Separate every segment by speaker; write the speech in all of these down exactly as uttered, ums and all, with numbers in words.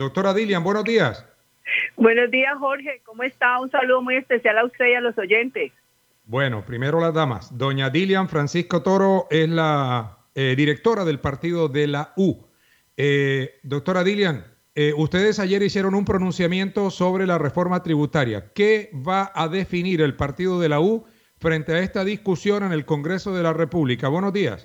Speaker 1: Doctora Dilian, buenos días.
Speaker 2: Buenos días, Jorge. ¿Cómo está? Un saludo muy especial a usted y a los oyentes.
Speaker 1: Bueno, primero las damas. Doña Dilian Francisco Toro es la eh, directora del partido de la U. Eh, doctora Dilian, eh, ustedes ayer hicieron un pronunciamiento sobre la reforma tributaria. ¿Qué va a definir el partido de la U frente a esta discusión en el Congreso de la República? Buenos días.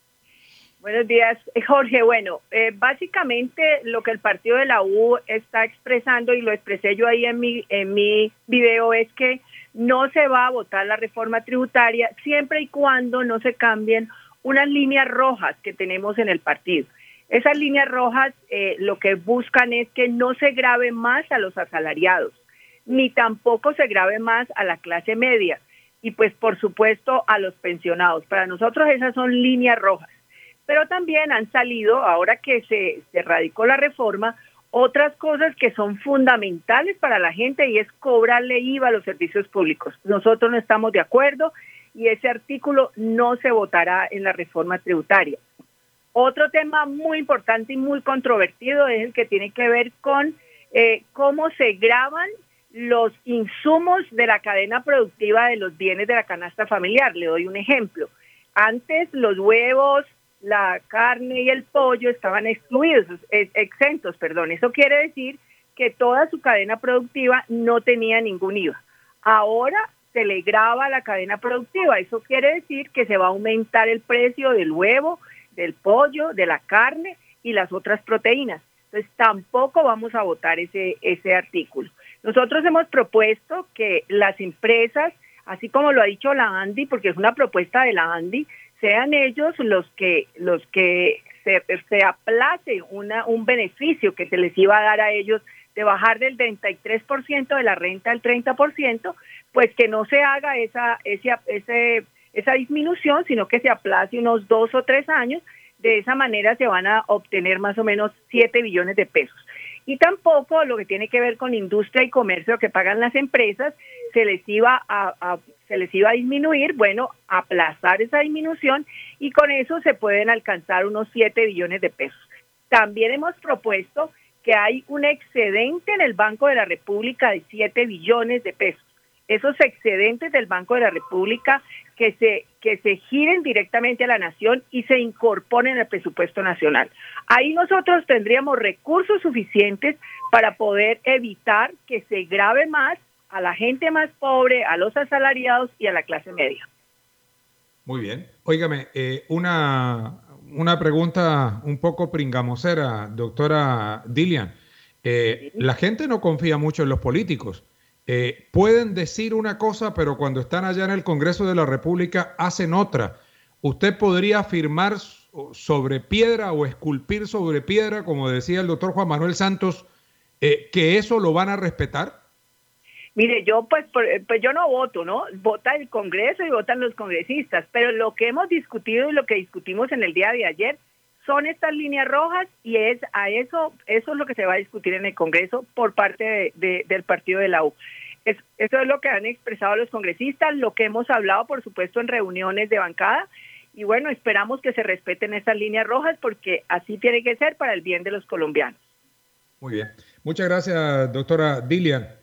Speaker 2: Buenos días, Jorge. Bueno, eh, básicamente lo que el partido de la U está expresando, y lo expresé yo ahí en mi, en mi video, es que no se va a votar la reforma tributaria siempre y cuando no se cambien unas líneas rojas que tenemos en el partido. Esas líneas rojas eh, lo que buscan es que no se grave más a los asalariados, ni tampoco se grave más a la clase media y pues por supuesto a los pensionados. Para nosotros esas son líneas rojas. Pero también han salido, ahora que se, se radicó la reforma, otras cosas que son fundamentales para la gente, y es cobrarle I V A a los servicios públicos. Nosotros no estamos de acuerdo y ese artículo no se votará en la reforma tributaria. Otro tema muy importante y muy controvertido es el que tiene que ver con eh, cómo se graban los insumos de la cadena productiva de los bienes de la canasta familiar. Le doy un ejemplo. Antes los huevos, la carne y el pollo estaban excluidos, exentos, perdón. Eso quiere decir que toda su cadena productiva no tenía ningún I V A. Ahora se le grava la cadena productiva. Eso quiere decir que se va a aumentar el precio del huevo, del pollo, de la carne y las otras proteínas. Entonces tampoco vamos a votar ese, ese artículo. Nosotros hemos propuesto que las empresas, así como lo ha dicho la ANDI, porque es una propuesta de la ANDI, sean ellos los que los que se, se aplace una, un beneficio que se les iba a dar a ellos de bajar del treinta y tres por ciento de la renta al treinta por ciento, pues que no se haga esa, ese, ese, esa disminución, sino que se aplace unos dos o tres años. De esa manera se van a obtener más o menos siete billones de pesos. Y tampoco lo que tiene que ver con industria y comercio que pagan las empresas, se les iba a, a se les iba a disminuir, bueno, aplazar esa disminución y con eso se pueden alcanzar unos siete billones de pesos. También hemos propuesto que hay un excedente en el Banco de la República de siete billones de pesos. Esos excedentes del Banco de la República que se, que se giren directamente a la nación y se incorporen al presupuesto nacional. Ahí nosotros tendríamos recursos suficientes para poder evitar que se grave más a la gente más pobre, a los asalariados y a la clase media.
Speaker 1: Muy bien. Óigame, eh, una, una pregunta un poco pringamosera, doctora Dilian. Eh,
Speaker 2: Sí.
Speaker 1: la gente no confía mucho en los políticos. Eh, pueden decir una cosa, pero cuando están allá en el Congreso de la República hacen otra. ¿Usted podría afirmar sobre piedra o esculpir sobre piedra, como decía el doctor Juan Manuel Santos, eh, que eso lo van a respetar?
Speaker 2: Mire, yo pues, pues yo no voto, ¿no? Vota el Congreso y votan los congresistas, pero lo que hemos discutido y lo que discutimos en el día de ayer son estas líneas rojas y es a eso eso es lo que se va a discutir en el Congreso por parte de, de, del partido de la U. Es, eso es lo que han expresado los congresistas, lo que hemos hablado, por supuesto, en reuniones de bancada, y bueno, esperamos que se respeten estas líneas rojas porque así tiene que ser para el bien de los colombianos.
Speaker 1: Muy bien. Muchas gracias, doctora Dilian.